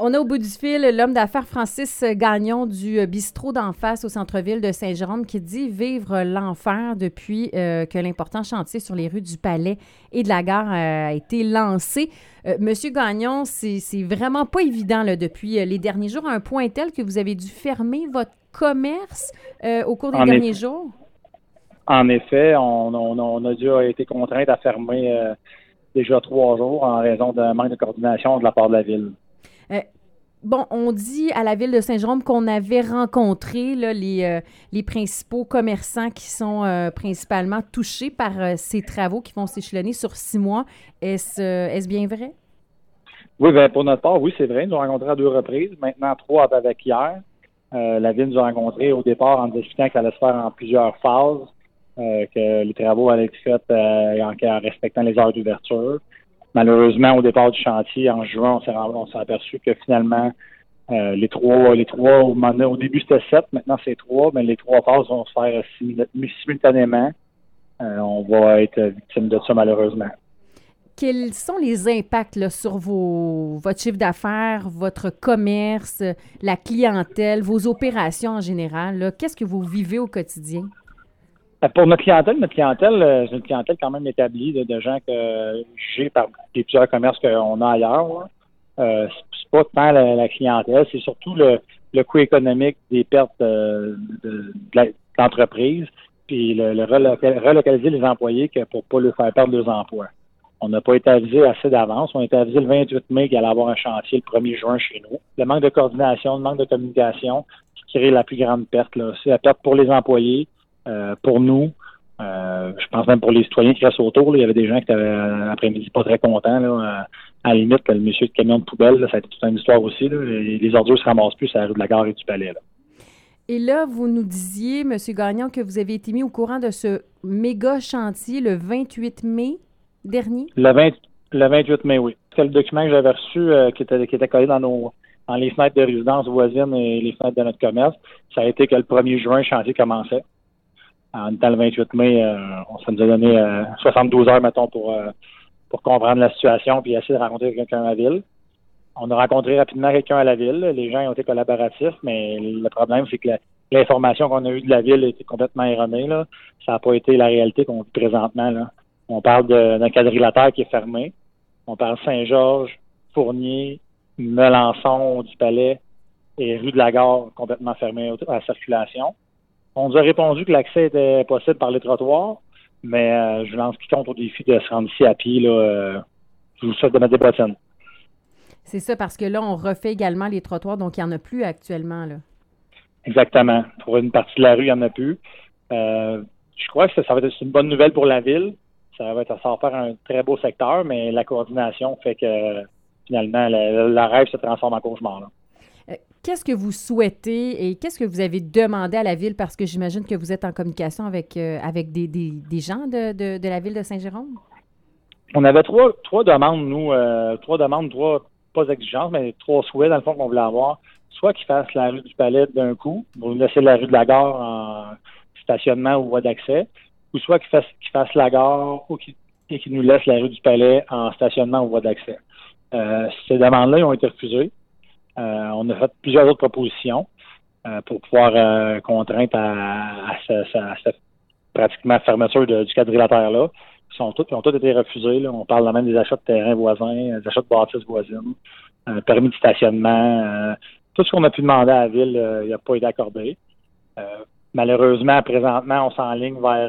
On a au bout du fil l'homme d'affaires Francis Gagnon du bistrot d'en face au centre-ville de Saint-Jérôme qui dit vivre l'enfer depuis que l'important chantier sur les rues du Palais et de la Gare a été lancé. Monsieur Gagnon, c'est vraiment pas évident là, depuis les derniers jours, à un point tel que vous avez dû fermer votre commerce au cours des derniers jours? En effet, on a dû été contraint à fermer déjà 3 jours en raison d'un manque de coordination de la part de la ville. Bon, on dit à la ville de Saint-Jérôme qu'on avait rencontré là, les principaux commerçants qui sont principalement touchés par ces travaux qui vont s'échelonner sur 6 mois. Est-ce bien vrai? Oui, bien, pour notre part, oui, c'est vrai. Nous avons rencontré à 2 reprises. Maintenant, 3 avec hier. La ville nous a rencontrés au départ en nous expliquant que ça allait se faire en plusieurs phases, que les travaux allaient être faits en respectant les heures d'ouverture. Malheureusement, au départ du chantier, en juin, on s'est aperçu que finalement, les trois, au début c'était 7, maintenant c'est 3, mais les 3 phases vont se faire simultanément. On va être victime de ça, malheureusement. Quels sont les impacts là, sur votre chiffre d'affaires, votre commerce, la clientèle, vos opérations en général? Là? Qu'est-ce que vous vivez au quotidien? Pour notre clientèle, c'est une clientèle quand même établie de gens que j'ai par les plusieurs commerces qu'on a ailleurs. C'est pas tant la clientèle, c'est surtout le coût économique des pertes d'entreprise, puis le relocaliser les employés que pour pas leur faire perdre leurs emplois. On n'a pas été avisé assez d'avance. On a été avisé le 28 mai qu'il allait avoir un chantier le 1er juin chez nous. Le manque de coordination, le manque de communication qui crée la plus grande perte, là. C'est la perte pour les employés. Pour nous, je pense même pour les citoyens qui restent autour, là, il y avait des gens qui étaient après-midi pas très contents. Là, à la limite, le monsieur de camion de poubelle, là, ça a été toute une histoire aussi. Là, les ordures se ramassent plus à la rue de la Gare et du Palais. Là. Et là, vous nous disiez, M. Gagnon, que vous avez été mis au courant de ce méga chantier le 28 mai dernier? Le 28 mai, oui. C'est le document que j'avais reçu qui était collé dans les fenêtres de résidence voisines et les fenêtres de notre commerce. Ça a été que le 1er juin, le chantier commençait. En étant le 28 mai, ça nous a donné 72 heures, mettons, pour comprendre la situation puis essayer de rencontrer quelqu'un à la ville. On a rencontré rapidement quelqu'un à la ville. Les gens ont été collaboratifs, mais le problème, c'est que l'information qu'on a eue de la ville était complètement erronée. Là. Ça n'a pas été la réalité qu'on vit présentement. Là. On parle d'un quadrilatère qui est fermé. On parle Saint-Georges, Fournier, Melançon, du Palais et rue de la Gare complètement fermée à la circulation. On nous a répondu que l'accès était possible par les trottoirs, mais je lance quiconque au défi de se rendre ici à pied. Là, je vous souhaite de mettre des bottines. C'est ça, parce que là, on refait également les trottoirs, donc il n'y en a plus actuellement. Là. Exactement. Pour une partie de la rue, il n'y en a plus. Je crois que ça va être une bonne nouvelle pour la ville. Ça va faire un très beau secteur, mais la coordination fait que finalement, le rêve se transforme en cauchemar. Là. Qu'est-ce que vous souhaitez et qu'est-ce que vous avez demandé à la ville? Parce que j'imagine que vous êtes en communication avec des gens de la ville de Saint-Jérôme. On avait trois demandes, nous. 3 pas exigences, mais 3 souhaits, dans le fond, qu'on voulait avoir. Soit qu'ils fassent la rue du Palais d'un coup, pour nous laisser la rue de la Gare en stationnement ou voie d'accès, ou soit qu'ils fassent la Gare et qu'ils nous laissent la rue du Palais en stationnement ou voie d'accès. Ces demandes-là, ils ont été refusées. On a fait plusieurs autres propositions pour pouvoir contraindre à cette pratiquement fermeture du quadrilatère-là. Ils ont tous été refusés. Là. On parle même des achats de terrains voisins, des achats de bâtisses voisines, permis de stationnement. Tout ce qu'on a pu demander à la ville, il n'a pas été accordé. Malheureusement, présentement, on s'enligne vers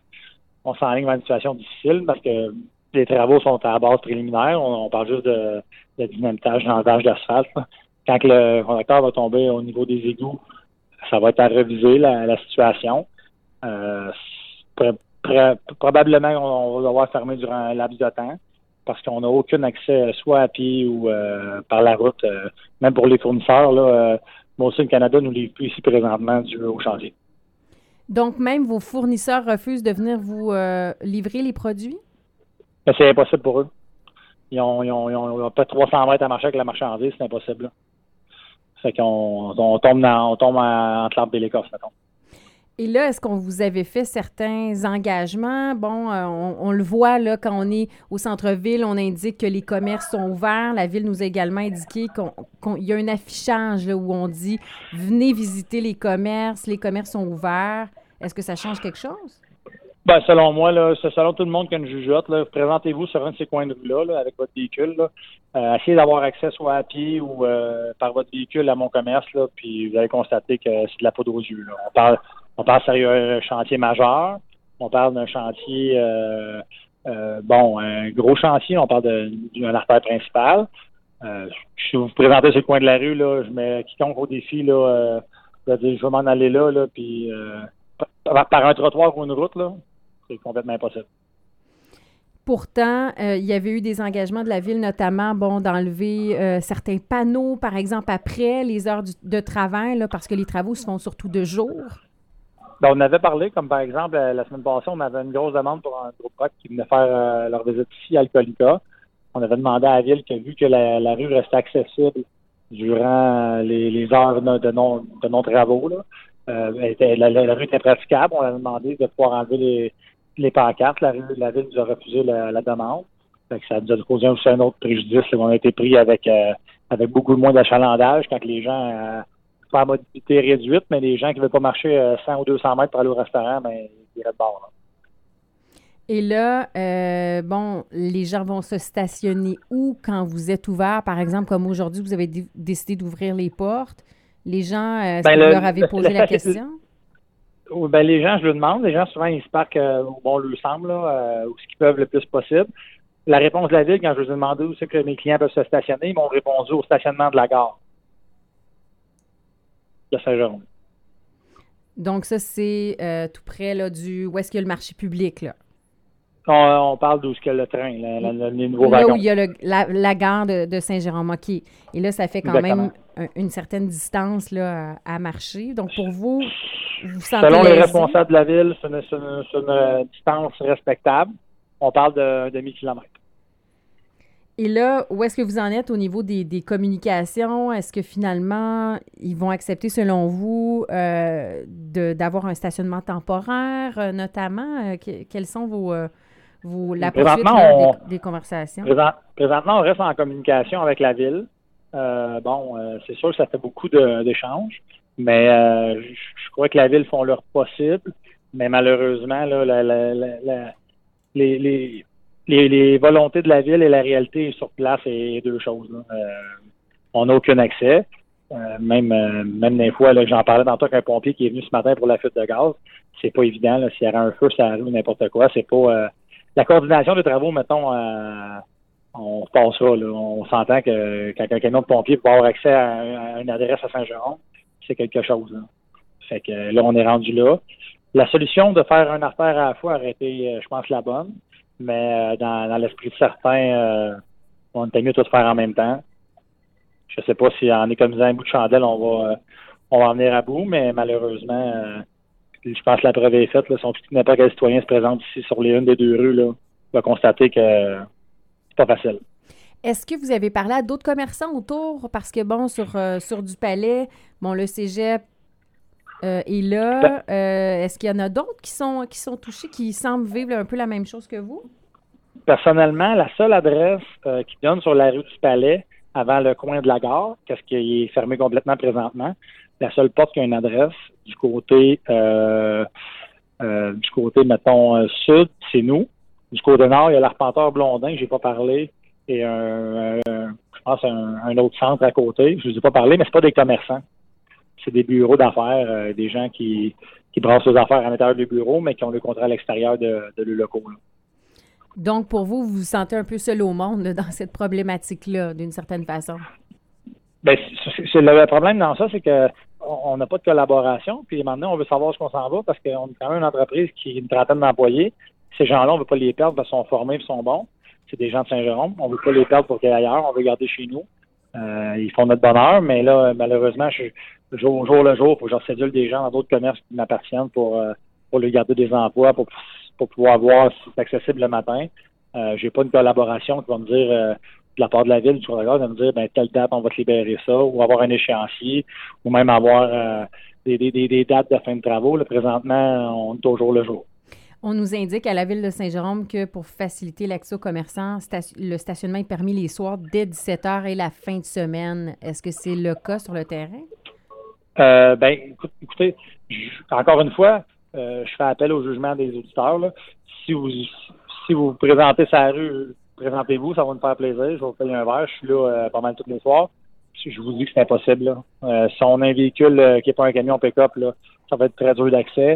une situation difficile parce que les travaux sont à la base préliminaire. On parle juste de dynamitage, d'enlevage d'asphalte. Quand le conducteur va tomber au niveau des égouts, ça va être à reviser la situation. Probablement on va devoir fermer durant un laps de temps parce qu'on n'a aucun accès soit à pied ou par la route. Même pour les fournisseurs, là, Molson Canada nous livre plus ici présentement dû au chantier. Donc, même vos fournisseurs refusent de venir vous livrer les produits? Mais c'est impossible pour eux. Ils ont peut-être 300 mètres à marcher avec la marchandise, c'est impossible. Là. Fait qu'on tombe entre l'arbre et l'écorce, mettons. Et là, est-ce qu'on vous avait fait certains engagements? Bon, on le voit là, quand on est au centre-ville, on indique que les commerces sont ouverts. La ville nous a également indiqué qu'il y a un affichage là, où on dit venez visiter les commerces sont ouverts. Est-ce que ça change quelque chose? Ben, selon moi, là, c'est selon tout le monde qui a une jugeote. Là, présentez-vous sur un de ces coins de rue-là là, avec votre véhicule. Là. Essayez d'avoir accès soit à pied ou par votre véhicule à mon commerce, là, puis vous allez constater que c'est de la poudre aux yeux. Là. On parle sérieux d'un chantier majeur. On parle d'un chantier, un gros chantier. On parle d'une artère principale. Si vous vous présentez sur le coin de la rue, là, je mets quiconque au défi, là, je vais m'en aller là, puis par un trottoir ou une route, là, c'est complètement impossible. Pourtant, il y avait eu des engagements de la ville, notamment, d'enlever certains panneaux, par exemple, après les heures de travail, là, parce que les travaux se font surtout de jour. Ben, on avait parlé, comme par exemple, la semaine passée, on avait une grosse demande pour un groupe rock qui venait faire leur visite ici à Alcoolica. On avait demandé à la ville que, vu que la rue restait accessible durant les heures de non-travaux, là, la rue était praticable. On avait demandé de pouvoir enlever les pancartes. La ville nous a refusé la demande. Fait que ça nous a causé aussi un autre préjudice. On a été pris avec beaucoup moins d'achalandage quand les gens, pas à mobilité réduite, mais les gens qui ne veulent pas marcher 100 ou 200 mètres pour aller au restaurant, ben, ils iraient de bord. Là. Et là, les gens vont se stationner où quand vous êtes ouvert? Par exemple, comme aujourd'hui, vous avez décidé d'ouvrir les portes. Les gens, est-ce que vous leur avez posé la question? Ben, les gens, je le demande. Les gens, souvent, ils se parquent où bon leur semble, où ce qu'ils peuvent le plus possible. La réponse de la ville, quand je leur ai demandé où c'est que mes clients peuvent se stationner, ils m'ont répondu au stationnement de la gare de Saint-Jérôme. Donc, ça, c'est tout près là, où est-ce qu'il y a le marché public, là? On parle d'où est-ce qu'il y a le train, les nouveaux wagons. Là où il y a la gare de Saint-Jérôme, OK. Et là, ça fait quand même une certaine distance là, à marcher. Donc, pour vous, vous sentez selon lésé? Les responsables de la ville, c'est une distance respectable. On parle de demi-kilomètre. Et là, où est-ce que vous en êtes au niveau des communications? Est-ce que finalement, ils vont accepter, selon vous, d'avoir un stationnement temporaire, notamment? Quelles sont la poursuite des conversations? Présentement, on reste en communication avec la ville. C'est sûr que ça fait beaucoup d'échanges, mais je crois que la ville font leur possible. Mais malheureusement, là, les volontés de la ville et la réalité sur place, c'est deux choses. Là. On n'a aucun accès. Même des fois, là, j'en parlais tantôt avec un pompier qui est venu ce matin pour la fuite de gaz. C'est pas évident. Là, s'il y avait un feu, ça arrive n'importe quoi. C'est pas la coordination des travaux, mettons, on passera. Là. On s'entend que quand un camion de pompier peut avoir accès à une adresse à Saint-Jérôme, c'est quelque chose. Là. Fait que là, on est rendu là. La solution de faire une affaire à la fois aurait été, je pense, la bonne. Mais dans l'esprit de certains, on était mieux tout faire en même temps. Je sais pas si en économisant un bout de chandelle, on va en venir à bout, mais malheureusement, je pense que la preuve est faite. Là, si n'importe quel citoyen se présente ici sur une des deux rues, là, va constater que c'est pas facile. Est-ce que vous avez parlé à d'autres commerçants autour? Parce que, sur du Palais, le cégep est là. Est-ce qu'il y en a d'autres qui sont touchés, qui semblent vivre un peu la même chose que vous? Personnellement, la seule adresse qui donne sur la rue du Palais, avant le coin de la gare, parce qu'il est fermé complètement présentement, la seule porte qui a une adresse du côté, mettons, sud, c'est nous. Du côté nord, il y a l'Arpenteur Blondin, j'ai pas parlé, et je pense un autre centre à côté. Je ne vous ai pas parlé, mais c'est pas des commerçants. C'est des bureaux d'affaires, des gens qui brassent leurs affaires à l'intérieur du bureau, mais qui ont le contrat à l'extérieur de leurs locaux. Là. Donc, pour vous, vous vous sentez un peu seul au monde là, dans cette problématique-là, d'une certaine façon? Bien, le problème dans ça, c'est que on n'a pas de collaboration, puis maintenant, on veut savoir ce qu'on s'en va, parce qu'on est quand même une entreprise qui a une trentaine d'employés. Ces gens-là, on ne veut pas les perdre parce qu'ils sont formés et sont bons. C'est des gens de Saint-Jérôme. On ne veut pas les perdre pour qu'ils aillent ailleurs. On veut les garder chez nous. Ils font notre bonheur, mais là, malheureusement, jour le jour, il faut que je recédule des gens dans d'autres commerces qui m'appartiennent pour leur garder des emplois, pour pouvoir voir si c'est accessible le matin. J'ai pas une collaboration qui va me dire, de la part de la ville, du regard, de me dire, telle date, on va te libérer ça, ou avoir un échéancier, ou même avoir des dates de fin de travaux. Là, présentement, on est au jour le jour. On nous indique à la Ville de Saint-Jérôme que pour faciliter l'accès aux commerçants, le stationnement est permis les soirs dès 17 heures et la fin de semaine. Est-ce que c'est le cas sur le terrain? Écoutez, encore une fois, je fais appel au jugement des auditeurs. Là. Si vous présentez sa rue, présentez-vous, ça va me faire plaisir. Je vais vous payer un verre. Je suis là pas mal tous les soirs. Je vous dis que c'est impossible. Là. Si on a un véhicule qui n'est pas un camion pick-up, là, ça va être très dur d'accès.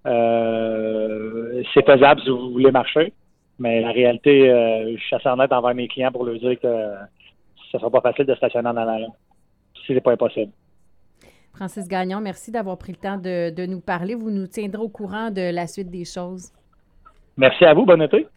C'est faisable si vous voulez marcher, mais la réalité, je suis assez honnête envers mes clients pour leur dire que ce ne sera pas facile de stationner en allant. Si c'est pas impossible. Francis Gagnon, merci d'avoir pris le temps de nous parler. Vous nous tiendrez au courant de la suite des choses. Merci à vous. Bonne été.